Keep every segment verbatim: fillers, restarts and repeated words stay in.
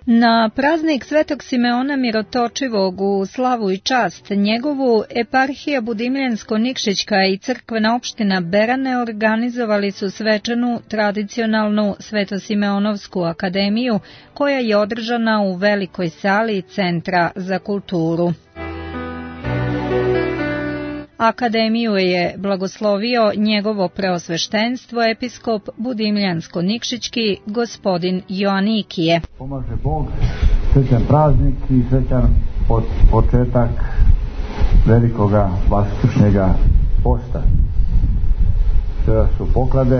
Na praznik Svetog Simeona Mirotočivog u slavu i čast njegovu, eparhija Budimljansko-Nikšićka i crkvena opština Berane organizovali su svečanu tradicionalnu Svetosimeonovsku akademiju koja je održana u velikoj sali Centra za kulturu. Akademiju je blagoslovio njegovo preosveštenstvo episkop Budimljansko-Nikšićki gospodin Joanikije. Pomaže Bog, srećan praznik i srećan od početak velikoga vaskršnjega posta. Sve su poklade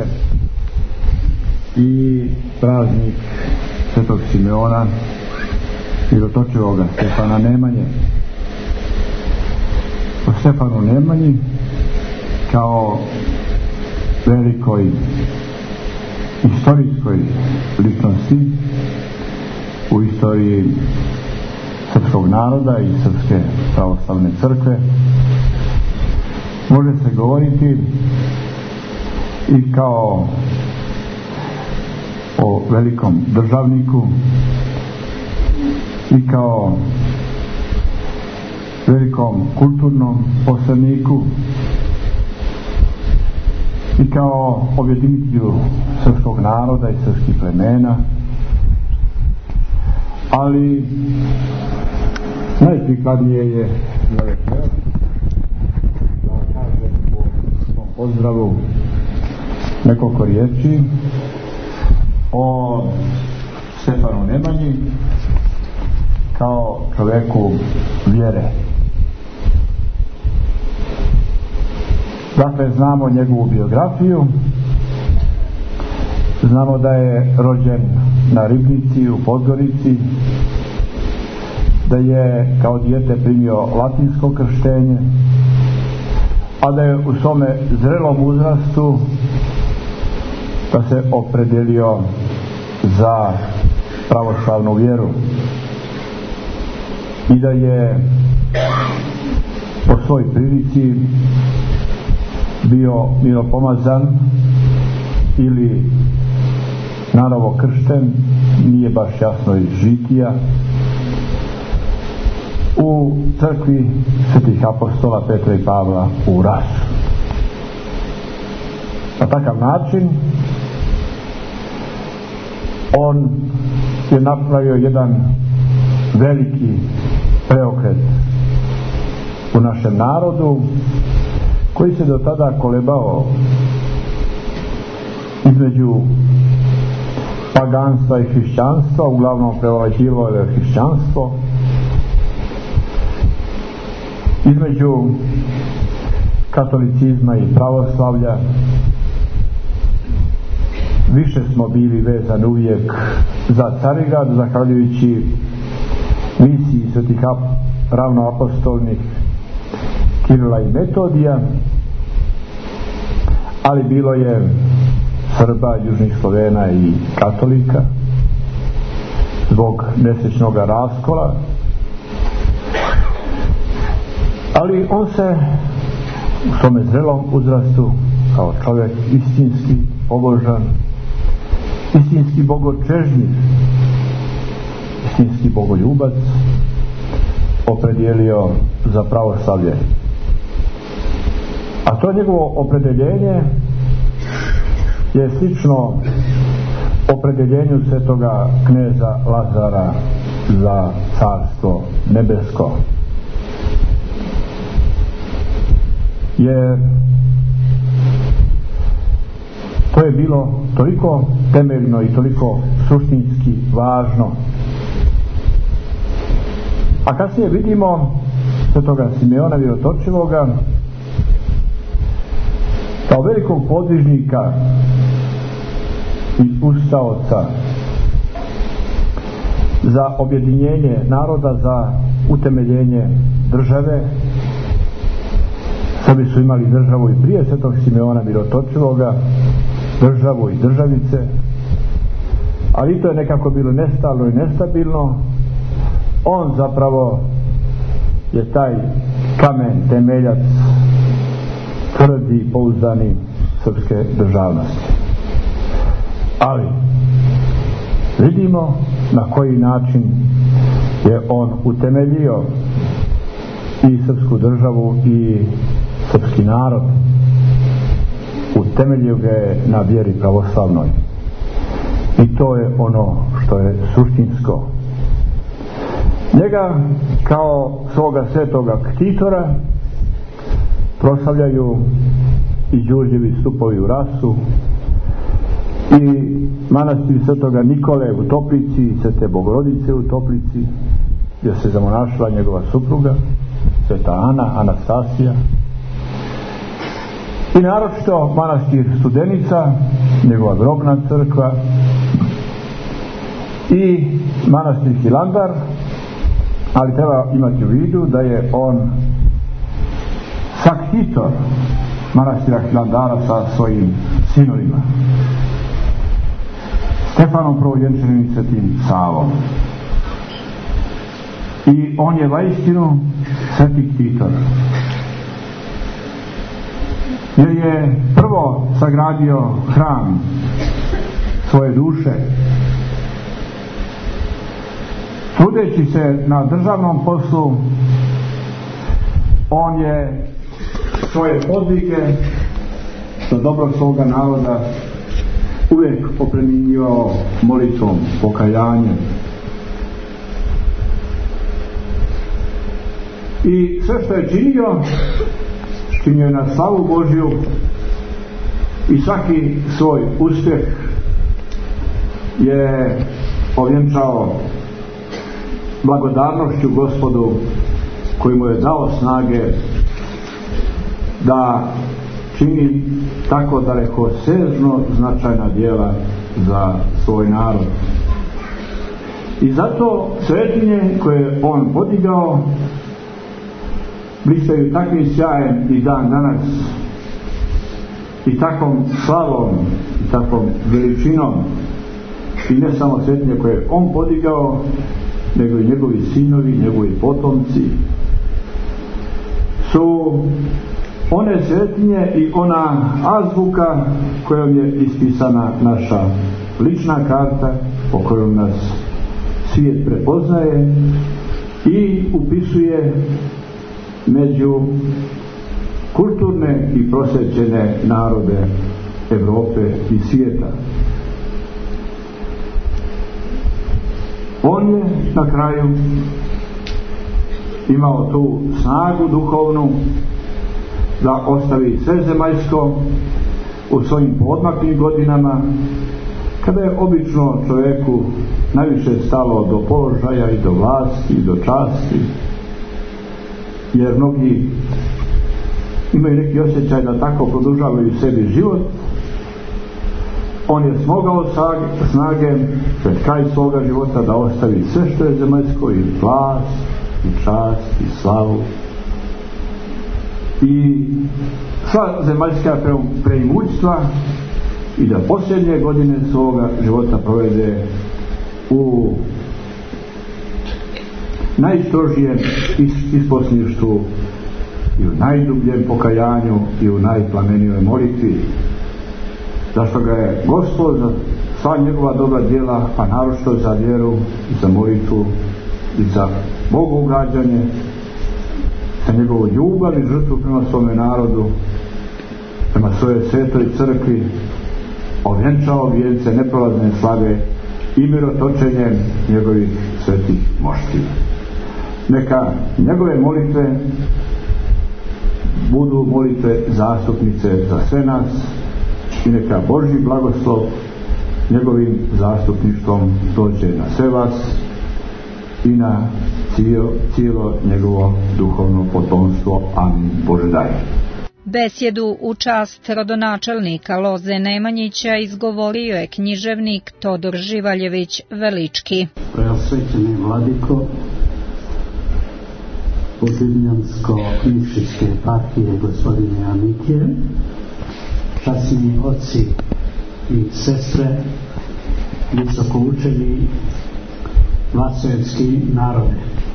i praznik Svetog Simeona Mirotočivoga, Stefana Nemanje. O Stefanu Nemanji kao velikoj istorijskoj ličnosti u istoriji srpskog naroda i Srpske pravoslavne crkve može se govoriti i kao o velikom državniku i kao velikom kulturnom poslaniku i kao objedinitelju srpskog naroda i srpskih plemena, ali najprikladnije je za večeras da kažem u svom pozdravu nekoliko riječi o Stefanu Nemanji kao čoveku vjere. Dakle, znamo njegovu biografiju, znamo da je rođen na Ribnici u Podgorici, da je kao dijete primio latinsko krštenje, a da je u svome zrelom uzrastu da se opredelio za pravoslavnu vjeru i da je po svoj prilici bio miropomazan ili nanovo kršten, nije baš jasno iz žitija, u crkvi svetih apostola Petra i Pavla u Rasu. Na takav način on je napravio jedan veliki preokret u našem narodu koji se do tada kolebao između paganstva i hrišćanstva, uglavnom prevlađivalo je hrišćanstvo, između katolicizma i pravoslavlja. Više smo bili vezani uvijek za Carigrad, zahvaljujući misiji svetih ravnoapostolnih Kirila i Metodija, ali bilo je Srba, južnih Slovena i katolika zbog nesečnog raskola, ali on se u svome zrelom uzrastu kao čovjek istinski pobožan, istinski bogočežnjiv, istinski bogoljubac opredijelio za pravoslavlje. A to njegovo opredeljenje je slično opredeljenju svetoga kneza Lazara za carstvo nebesko. Jer to je bilo toliko temeljno i toliko suštinski važno. A kasnije vidimo svetoga Simeona Mirotočivoga kao velikog podvižnika i ustaoca za objedinjenje naroda, za utemeljenje države. Srbi su imali državu i prije svetog Simeona Mirotočivoga, državu i državice, ali to je nekako bilo nestalno i nestabilno. On zapravo je taj kamen temeljac tvrdi i pouzdani srpske državnosti. Ali vidimo na koji način je on utemeljio i srpsku državu i srpski narod. Utemeljio ga je na vjeri pravoslavnoj. I to je ono što je suštinsko. Njega kao svoga svetoga ktitora proslavljaju i Đurđevi stupovi u Rasu i manastir svetoga Nikole u Toplici i Svete Bogorodice u Toplici, gdje se zamonašila njegova supruga Sveta Ana, Anastasija, i naročito manastir Studenica, njegova grobna crkva, i manastir Hilandar, ali treba imati u vidu da je on saktitor manastira Hilandara sa svojim sinovima, Stefanom Prvovjenčanim i Svetim Savom. I on je vaistinu sveti ktitor, jer je prvo sagradio hram svoje duše, trudeći se na državnom poslu. On je svoje podvige za dobro svoga naroda uvijek oplemenjivao molitvom, pokajanjem. I sve što je činio, činio je na slavu Božju, i svaki svoj uspjeh je ovjenčao blagodarnošću Gospodu, koji mu je dao snage da čini tako dalekosežno značajna djela za svoj narod. I zato svetinje koje on podigao blistaju takvim sjajem i dan danas, i takvom slavom i takvom veličinom, i ne samo svetinje koje je on podigao, nego i njegovi sinovi, njegovi potomci, su one svetinje i ona azbuka kojom je ispisana naša lična karta, po kojom nas svijet prepoznaje i upisuje među kulturne i prosvećene narode Evrope i svijeta. On je na kraju imao tu snagu duhovnu da ostavi sve zemaljsko u svojim poodmaklim godinama, kada je obično čovjeku najviše stalo do položaja i do vlasti i do časti, jer mnogi imaju neki osjećaj da tako produžavaju sebi život. On je smogao snage pred kraj svoga života da ostavi sve što je zemaljsko, i vlast, i čast, i slavu, i sva zemaljska preimućstva, i da posljednje godine svoga života provede u najstrožijem isposništvu i u najdubljem pokajanju i u najplamenijoj molitvi, zašto ga je Gospod za sva njegova dobra djela, a naročito za vjeru i za molitvu i za Bogu ugađanje, za njegovu ljubav i žrtvu prema svome narodu, prema svojoj svetoj crkvi, ovjenčao vijence neprolazne slave i mirotočenjem njegovih svetih mošti. Neka njegove molitve budu molitve zastupnice za sve nas, i neka Božji blagoslov njegovim zastupništvom dođe na sve vas i na cijelo, cijelo njegovo duhovno potomstvo. Amin. Bože daj. Besjedu u čast rodonačelnika Loze Nemanjića izgovorio je književnik Todor Živaljević Velički. Preosvećeni vladiko Budimljansko-Nikšićke eparhije gospodine Amikije, časni oci i sestre, visoko učeni vaselski narode.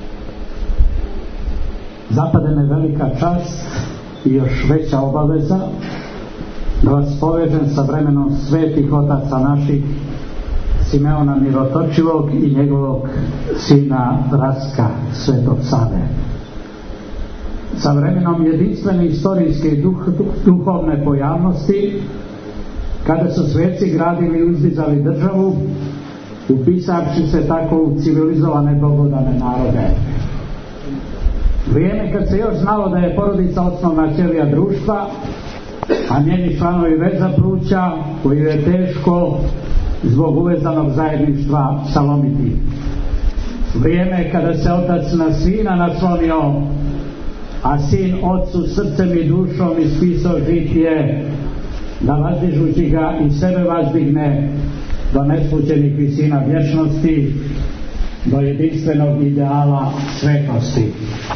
Zapada me velika čast i još veća obaveza da vas povežem sa vremenom svetih otaca naših, Simeona Mirotočivog i njegovog sina Rastka Svetog Save. Sa vremenom jedinstvene istorijske i duh, duhovne pojavnosti, kada su sveci gradili i uzdizali državu, upisavši se tako u civilizovane bogodane narode. Vrijeme kad se još znalo da je porodica osnovna ćelija društva, a njeni članovi već zapruća, koji je teško zbog uvezanog zajedništva salomiti. Vrijeme kada se otac na sina naslonio, a sin ocu srcem i dušom ispisao žitije, da vazdižući ga i sebe vazdigne do neslućenih visina vječnosti, do jedinstvenog ideala svetosti.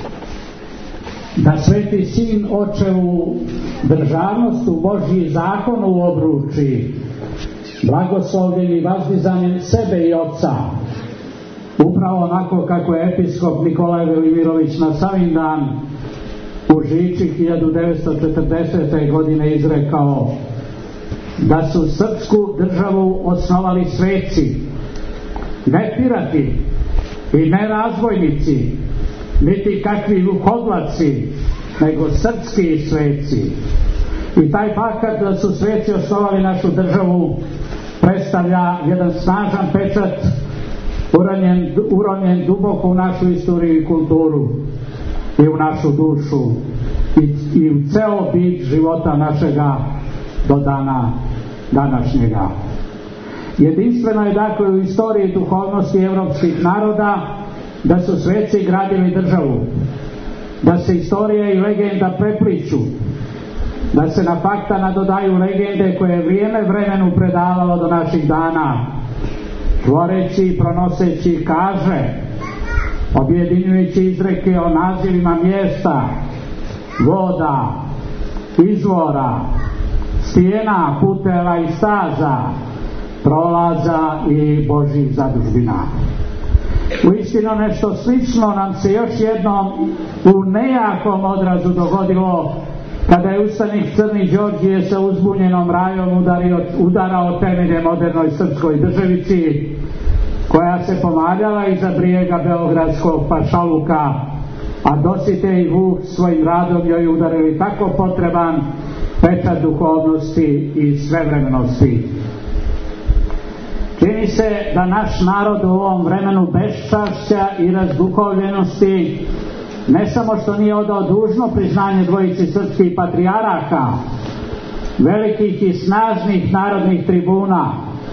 Da sveti sin očevu državnost u Božji zakonu obruči, blagoslovljen i vazdizanjem sebe i oca, upravo onako kako je episkop Nikolaj Velimirović na Savindan u Žiči hiljadu devetsto četrdesete. godine izrekao da su srpsku državu osnovali sveci, ne pirati i ne razbojnici, niti kakvi lukodlaci, nego srpski sveci. I taj fakat da su sveci osnovali našu državu predstavlja jedan snažan pečat uronjen, uronjen duboko u našu istoriju i kulturu i u našu dušu i, i u ceo bit života našega do dana današnjega. Jedinstveno je dakle u istoriji duhovnosti evropskih naroda da su sveci gradili državu, da se istorija i legenda prepliču, da se na fakta nadodaju legende koje je vrijeme vremenu predavalo do naših dana, tvoreći i pronoseći kaže, objedinjujući izreke o nazivima mjesta, voda, izvora, stijena, puteva i staza, prolaza i Božjih zadužbina. Uistinu nešto slično nam se još jednom u nejakom odrazu dogodilo kada je ustanik Crni Đorđije sa uzbunjenom rajom udario, udarao temelje modernoj srpskoj državici, koja se pomaljala iza brijega beogradskog pašaluka, a Dositej i Vuk svojim radom joj udarili tako potreban pečat duhovnosti i svevremenosti. Čini se da naš narod u ovom vremenu beščašća i razduhovljenosti ne samo što nije odao dužno priznanje dvojici srpskih patrijaraka, velikih i snažnih narodnih tribuna,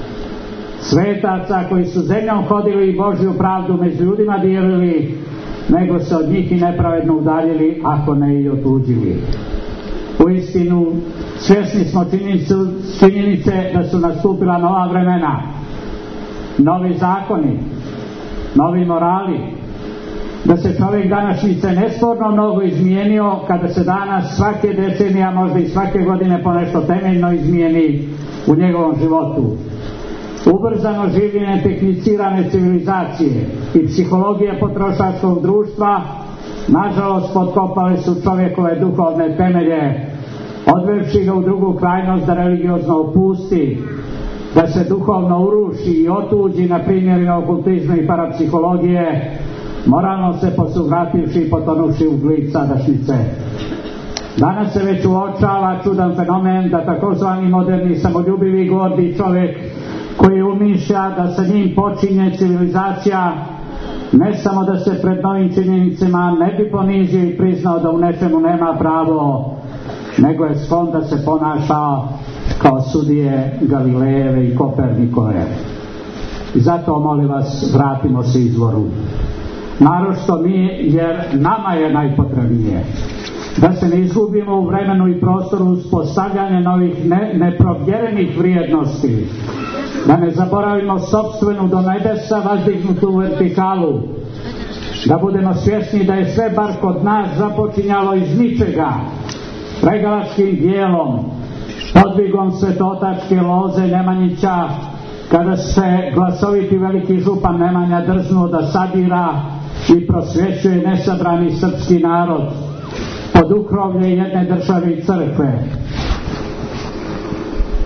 svetaca koji su zemljom hodili i Božju pravdu među ljudima dijelili, nego se od njih i nepravedno udaljili, ako ne i otuđili. Uistinu, svjesni smo činjenice da su nastupila nova vremena, novi zakoni, novi morali, da se čovjek današnjice nesporno mnogo izmijenio, kada se danas svake decenija, možda i svake godine ponešto temeljno izmijeni u njegovom životu. Ubrzano življenje tehnicirane civilizacije i psihologije potrošačkog društva nažalost potkopale su čovjekove duhovne temelje, odvevši ga u drugu krajnost da religiozno opusti, da se duhovno uruši i otuđi na primjerima okultizma i parapsihologije, moralno se posuvrativši i potonuši u glib sadašnjice. Danas se već uočava čudan fenomen da takozvani moderni samoljubivi gordi čovjek koji umišlja da sa njim počinje civilizacija, ne samo da se pred novim činjenicama ne bi ponizio i priznao da u nečemu nema pravo, nego je sklon da se ponaša kao sudije Galilejeve i Kopernikove. I zato, molim vas, vratimo se izvoru. Naročito mi, jer nama je najpotrebnije da se ne izgubimo u vremenu i prostoru uspostavljanja novih ne, neprovjerenih vrijednosti, da ne zaboravimo sopstvenu do nebesa vazdignutu vertikalu, da budemo svjesni da je sve bar kod nas započinjalo iz ničega, pregalačkim dijelom, podvigom svetotačke loze Nemanjića, kada se glasoviti veliki župan Nemanja drznuo da sadira i prosvjećuje nesabrani srpski narod pod ukrovlje jedne države i crkve.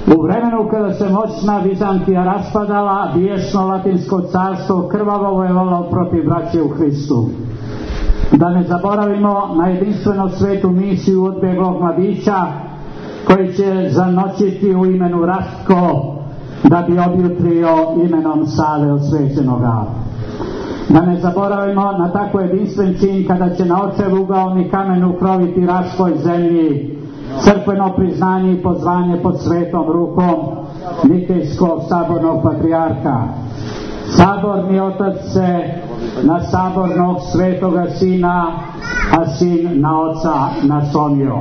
U vremenu kada se moćna Vizantija raspadala, bijesno latinsko carstvo krvavo vojevalo protiv braće u Hristu. Da ne zaboravimo na jedinstveno svetu misiju odbjeglog mladića koji će zanoćiti u imenu Rastko da bi objutrio imenom Save osvećenoga. Da ne zaboravimo na tako jedinstven čin kada će na očev ugaoni kamen ukroviti Raškoj zemlji crkveno priznanje i pozvanje pod svetom rukom Nikejskog sabornog patrijarha. Saborni otac se na sabornog svetoga sina, a sin na oca naslonio.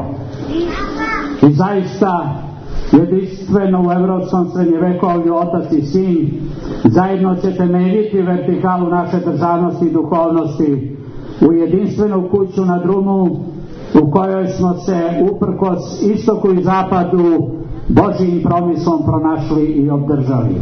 I zaista jedinstveno u evropskom srednjevekovlju otac i sin zajedno će temeljiti vertikalu naše državnosti i duhovnosti u jedinstvenu kuću na drumu u kojoj smo se uprkos istoku i zapadu Božjim promislom pronašli i obdržali.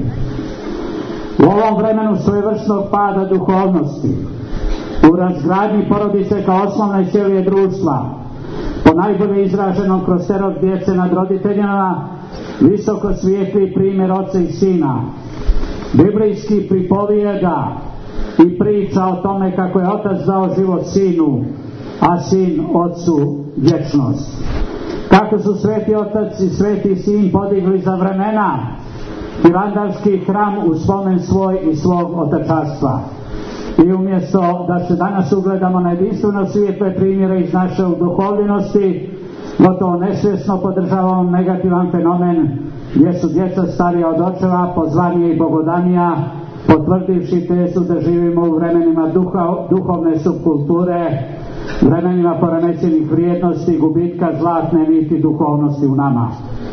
U ovom vremenu svojevrsnog pada duhovnosti, u razgradnji porodice kao osnovne ćelije društva, po najbolje izraženom kroz teror djece nad roditeljima, visoko svijetli primjer oca i sina, biblijski pripovijeda i priča o tome kako je otac dao život sinu, a sin ocu vječnost. Kako su sveti otac i sveti sin podigli za vremena hilandarski hram u spomen svoj i svog otačarstva. I umjesto da se danas ugledamo na jedinstveno svijetle primjere iz naše uduhovljenosti, gotovo nesvjesno podržavamo negativan fenomen gdje su djeca starija od očeva, pozvanije i bogodanija, potvrdivši tezu da živimo u vremenima duha, duhovne subkulture, vremenima poremećenih vrijednosti, gubitka zlatne niti duhovnosti u nama.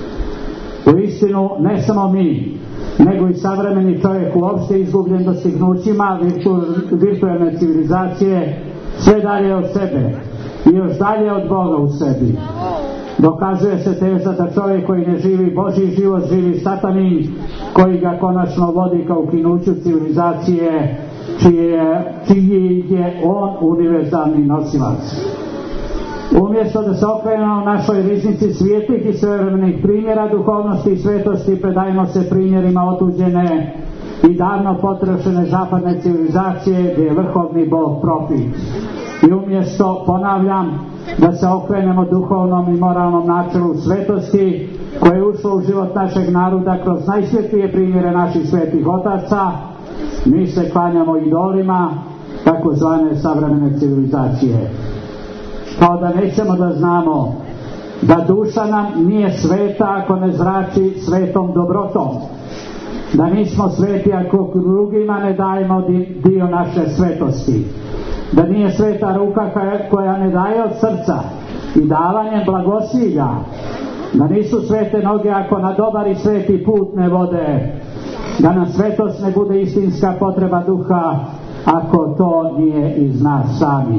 U istinu, ne samo mi, nego i savremeni čovjek uopšte izgubljen dostignućima virtu, virtualne civilizacije, sve dalje od sebe i još dalje od Boga u sebi. Dokazuje se teza da čovjek koji ne živi Božji život živi satanin, koji ga konačno vodi ka ukinuću civilizacije, čije, čiji je on univerzalni nosilac. Umjesto da se okrenemo našoj riznici svijetlih i svevremenih primjera duhovnosti i svetosti, predajemo se primjerima otuđene i davno potrošene zapadne civilizacije gdje je vrhovni Bog profit. I umjesto, ponavljam, da se okrenemo duhovnom i moralnom načelu svetosti koje je ušlo u život našeg naroda kroz najsvjetlije primjere naših svetih otaca, mi se klanjamo idolima takozvane savremene civilizacije. Kao da nećemo da znamo da duša nam nije sveta ako ne zrači svetom dobrotom, da nismo sveti ako drugima ne dajemo dio naše svetosti, da nije sveta ruka koja ne daje od srca i davanjem blagosilja, da nisu svete noge ako na dobar i sveti put ne vode, da nam svetost ne bude istinska potreba duha ako to nije iz nas sami.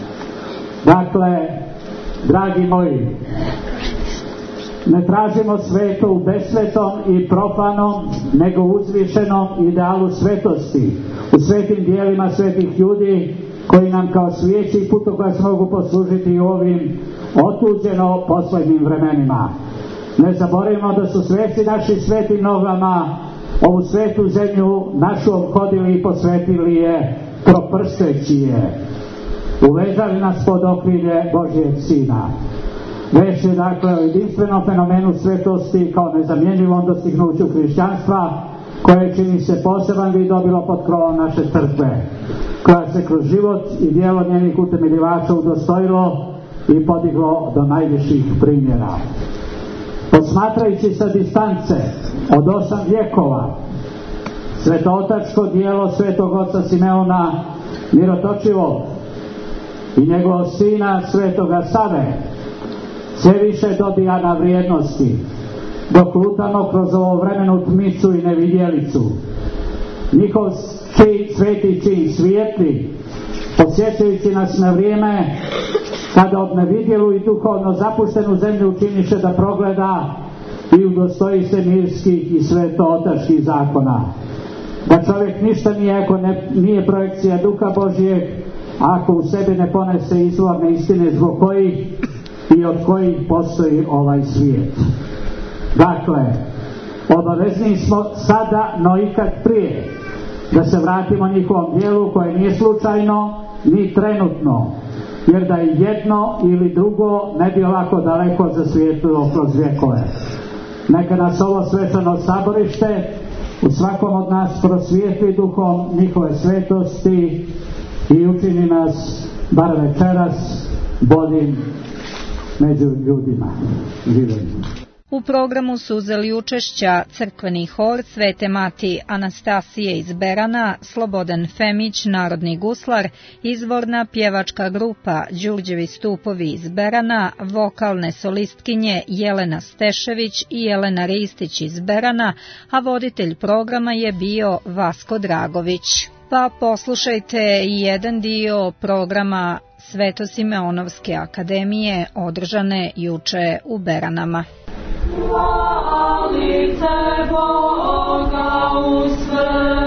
Dakle, dragi moji, ne tražimo sveto u besvetom i profanom, nego uzvišenom idealu svetosti, u svetim dijelima svetih ljudi koji nam kao svijeći i putokaz mogu poslužiti u ovim otuđeno posljednjim vremenima. Ne zaboravimo da su sveci naši svetim nogama ovu svetu zemlju našu obhodili i posvetili je proprsteći je. Uvezali nas pod okrilje Božjeg Sina. Već je dakle o jedinstvenom fenomenu svetosti kao nezamjenjivom dostignuću hrišćanstva, koje čini se poseban vid dobilo pod krovom naše crkve, koja se kroz život i djelo njenih utemeljivača udostojilo i podiglo do najviših primjera. Posmatrajući sa distance od osam vjekova svetootačko djelo svetog oca Simeona Mirotočivog i njegovog sina svetoga Save sve više dobija na vrijednosti, dok lutamo kroz ovo vremenu tmicu i nevidjelicu. Njihov čin, sveti čin svijetli, podsjećajući nas na vrijeme kada od nevidjelu i duhovno zapuštenu zemlju učiniše da progleda i udostoji se mirskih i svetootačkih zakona. Da čovjek ništa nije ako ne, nije projekcija duha Božijeg, ako u sebi ne ponese izvorne istine zbog kojih i od kojih postoji ovaj svijet. Dakle, Obavezni smo sada, no ikad prije, da se vratimo njihovom dijelu koje nije slučajno ni trenutno, jer da je jedno ili drugo ne bi ovako daleko zasvijetlilo kroz vjekove. Neka nas ovo svečano saborište u svakom od nas prosvijetli duhom njihove svetosti i učini nas, bar večeras, boljim među ljudima živim. U programu su uzeli učešća crkveni hor Svete Mati Anastasije iz Berana, Slobodan Femić, narodni guslar, izvorna pjevačka grupa Đurđevi stupovi iz Berana, vokalne solistkinje Jelena Stešević i Jelena Ristić iz Berana, a voditelj programa je bio Vasko Dragović. Pa poslušajte jedan dio programa Svetosimeonovske akademije održane juče u Beranama. Hvalite Boga u sve.